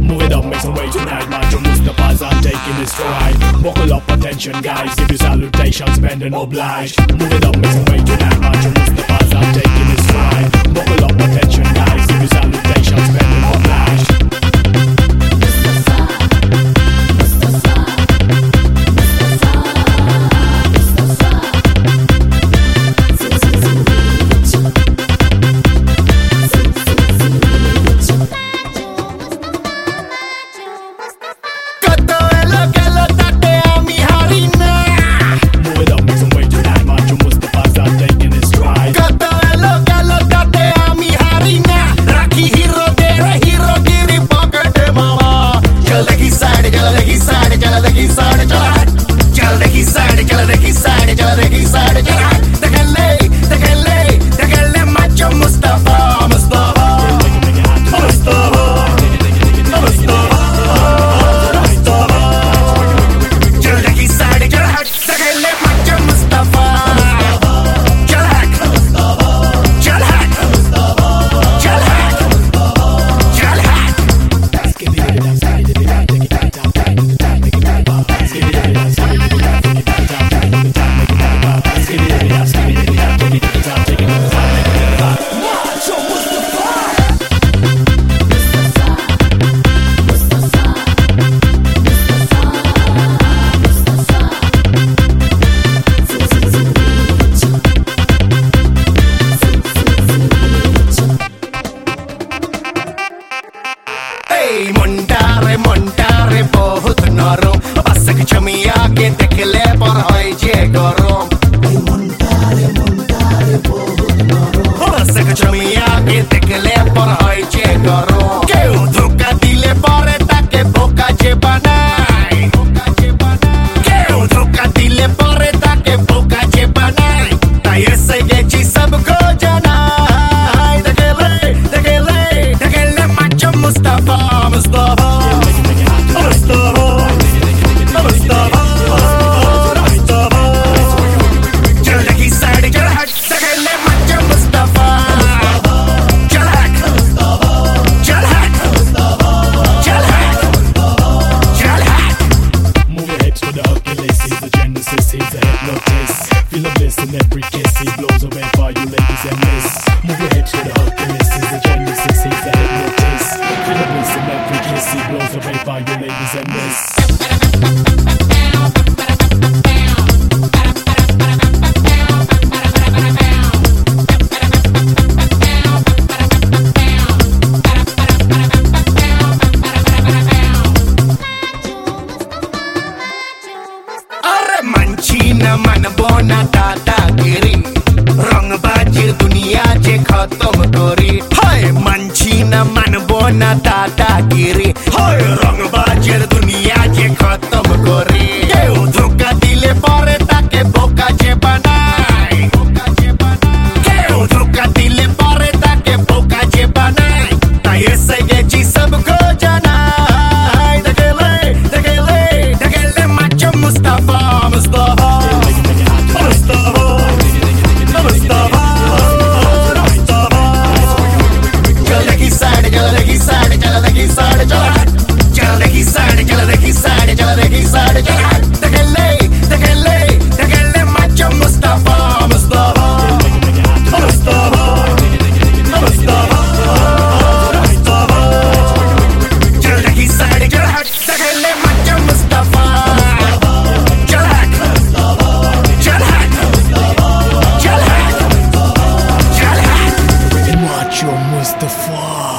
Move it up, make some way tonight. Macho Mustafa's I'm taking this stride. Buckle up, attention guys, give you salutations, bend and oblige. Move it up, make some way tonight. Macho Mustafa's I'm taking this stride. Buckle up, attention guys, give you salutations, bend and oblige. मुंडारे बहुत नरम बसक छमिया के देखले पर होय जे गरम मुंडारे बहुत नरम बसक छमिया के देखले पर होय जे गरम केउ धोखा दिले परे ताके बोका जे बनाय केउ धोखा दिले परे ताके बोका जे बनाय ताय से गेची सबको जनाय देखले macho Mustafa Feel the bliss in every kiss, he blows away for you ladies and miss. Move your hips to the Hercules, he's the Genesis, he's the hypnotist. Feel the bliss in every kiss, he blows away for you ladies and miss. न मन बोना दादागिरी रंग बाजी दुनिया जे खत्म करी हाय मंची न मन बोना दादागिरी हाय रंग बाजी दुनिया जे खत्म करी केउ धोखा दिले परे ताके बोका जे बनाय केउ धोखा दिले परे ताके बोका जे बनाय ताय से गेची सबको जनाय देखले माचो मुस्तफा Mustafa.